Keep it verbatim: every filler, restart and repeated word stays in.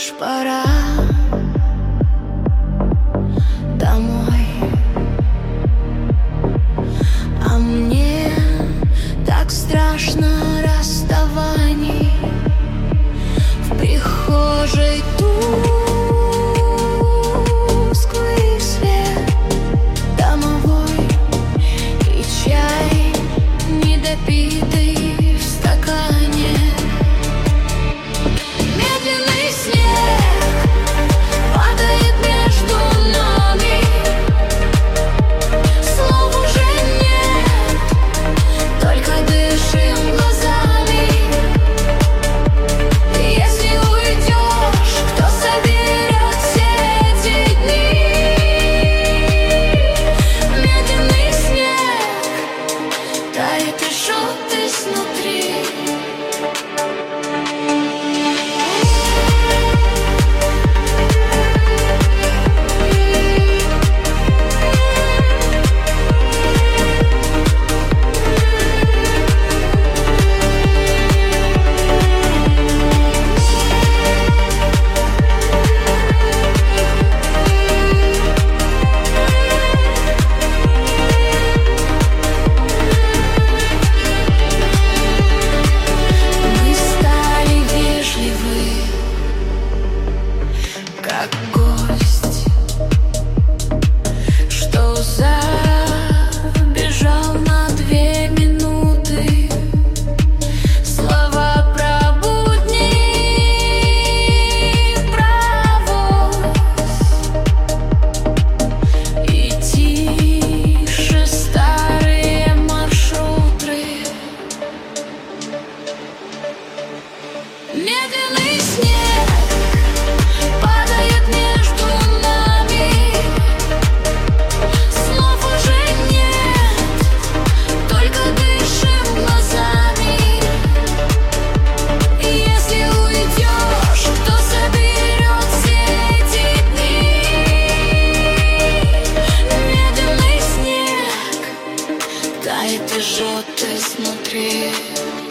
лишь пора домой, а мне так страшно расставаний. В прихожей тусклый свет домовой и чай недопитый в стакане. Медленный снег падает между нами, слов уже нет, только дышим глазами. Если уйдешь, кто соберет все эти дни? Медленный снег тает и жжет изнутри. Как гость, что забежал на две минуты. Слова про будни, провоз и тише старые маршруты. Медленный снег падает между нами, слов уже нет, только дышим глазами. Если уйдешь, кто соберет все эти дни? Медленный снег тает и жжет изнутри.